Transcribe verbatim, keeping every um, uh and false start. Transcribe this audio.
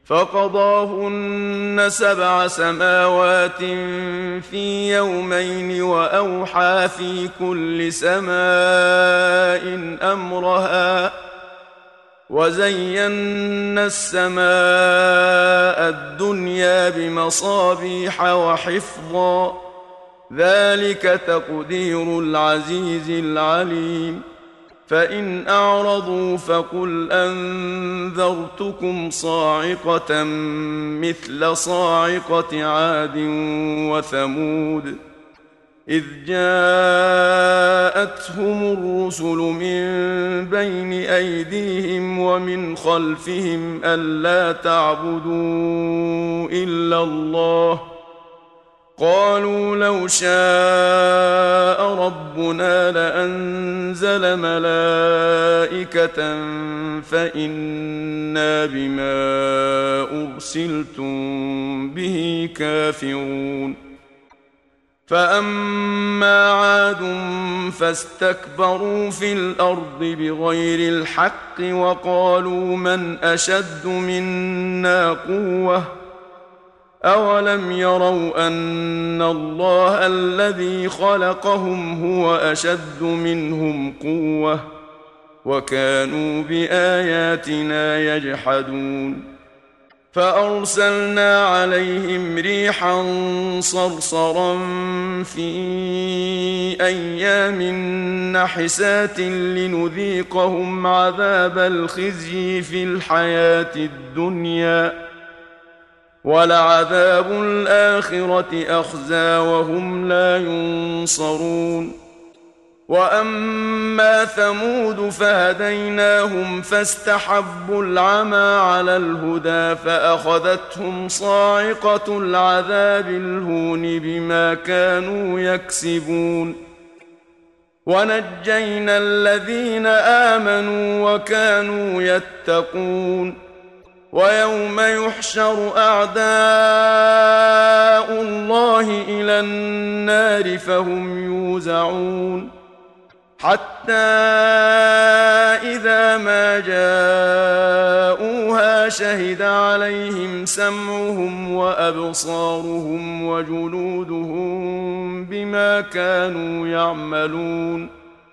فقضاهن سبع سماوات في يومين وأوحى في كل سماء أمرها وزينا السماء الدنيا بمصابيح وحفظا ذلك تقدير العزيز العليم فإن أعرضوا فقل أنذرتكم صاعقة مثل صاعقة عاد وثمود إذ جاءتهم الرسل من بين أيديهم ومن خلفهم ألا تعبدوا إلا الله قالوا لو شاء ربنا لأنزل ملائكة فإنا بما أرسلتم به كافرون فأما عاد فاستكبروا في الأرض بغير الحق وقالوا من أشد منا قوة أولم يروا أن الله الذي خلقهم هو أشد منهم قوة وكانوا بآياتنا يجحدون فأرسلنا عليهم ريحا صرصرا في أيام نحسات لنذيقهم عذاب الخزي في الحياة الدنيا ولعذاب الآخرة أخزى وهم لا ينصرون وأما ثمود فهديناهم فاستحبوا العمى على الهدى فأخذتهم صاعقة العذاب الهون بما كانوا يكسبون ونجينا الذين آمنوا وكانوا يتقون ويوم يحشر أعداء الله إلى النار فهم يوزعون حتى إذا ما جاءوها شهد عليهم سمعهم وأبصارهم وجلودهم بما كانوا يعملون